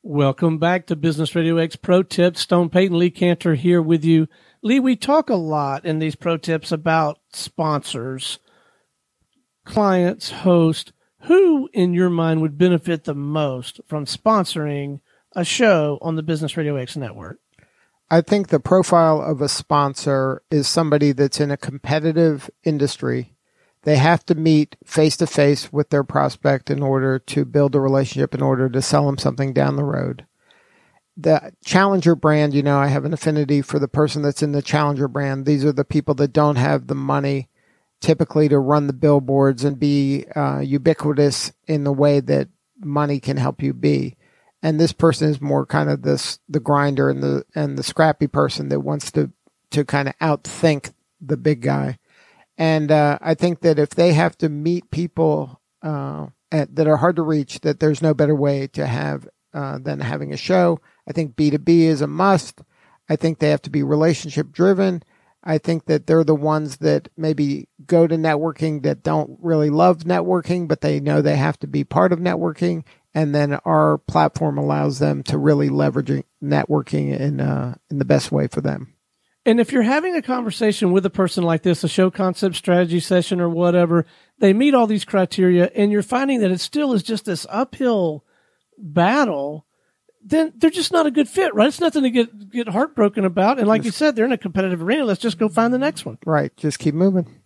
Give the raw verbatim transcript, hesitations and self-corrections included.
Welcome back to Business Radio X Pro Tips. Stone Payton, Lee Cantor here with you. Lee, we talk a lot in these Pro Tips about sponsors, clients, hosts. Who, in your mind, would benefit the most from sponsoring a show on the Business Radio X network? I think the profile of a sponsor is somebody that's in a competitive industry. They have to meet face-to-face with their prospect in order to build a relationship, in order to sell them something down the road. The challenger brand, you know, I have an affinity for the person that's in the challenger brand. These are the people that don't have the money typically to run the billboards and be uh, ubiquitous in the way that money can help you be. And this person is more kind of this the grinder and the and the scrappy person that wants to to kind of outthink the big guy. And uh, I think that if they have to meet people uh, at, that are hard to reach, that there's no better way to have uh, than having a show. I think B two B is a must. I think they have to be relationship driven. I think that they're the ones that maybe go to networking that don't really love networking, but they know they have to be part of networking. And then our platform allows them to really leverage networking in uh, in the best way for them. And if you're having a conversation with a person like this, a show concept strategy session or whatever, they meet all these criteria and you're finding that it still is just this uphill battle, then they're just not a good fit, right? It's nothing to get, get heartbroken about. And like you said, they're in a competitive arena. Let's just go find the next one. Right. Just keep moving.